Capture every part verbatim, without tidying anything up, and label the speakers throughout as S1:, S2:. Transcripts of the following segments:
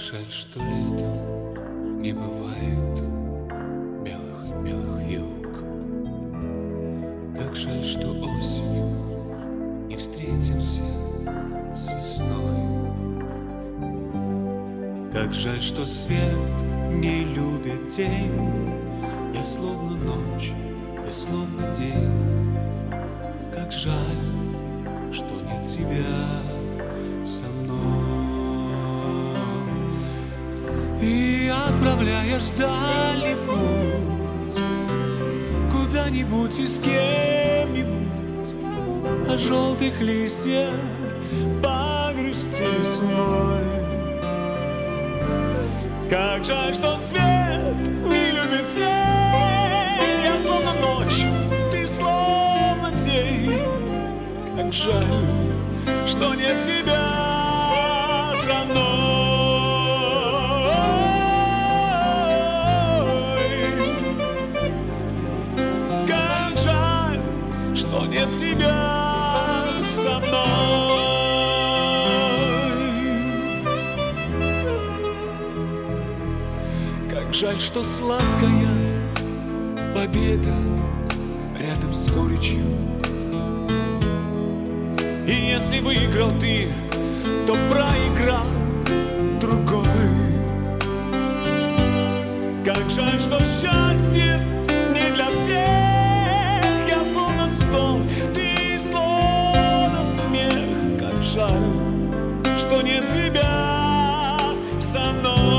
S1: жаль, что летом не бывает белых-белых вьюг. Как жаль, что осенью не встретимся с весной. Как жаль, что свет не любит день. Я словно ночь, я словно день. Как жаль, что нет тебя со мной. И отправляешь в дальний путь, куда-нибудь и с кем-нибудь, о желтых листьях погрусти весной. Как жаль, что свет не любит тень. Я словно ночь, ты словно день. Как жаль, что нет тебя со мной. Как жаль, что нет тебя со мной. Как жаль, что сладкая победа рядом с горечью. И если выиграл ты, то проиграл другой. Как жаль, что счастье не для всех. Я словно стон, ты словно смех. Как жаль, что нет тебя со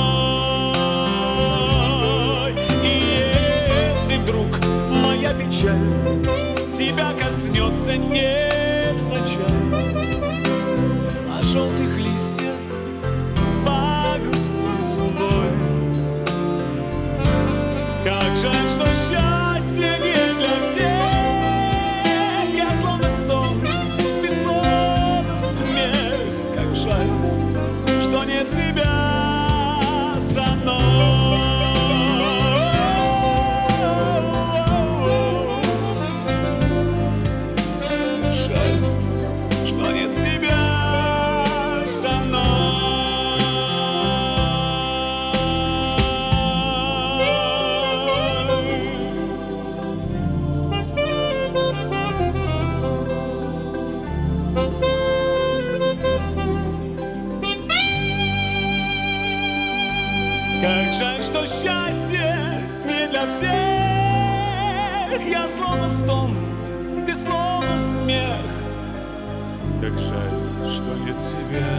S1: мной. И если вдруг моя печаль тебя коснется невзначай, о желтых листьях погрусти весной. Как жаль, что счастье не для всех. Я словно стон, ты словно смех. Как жаль, что нет тебя со мной. Жаль, что нет тебя со мной. Как жаль, что счастье не для всех. Я словно стон, ты словно смех. Как жаль, что нет тебя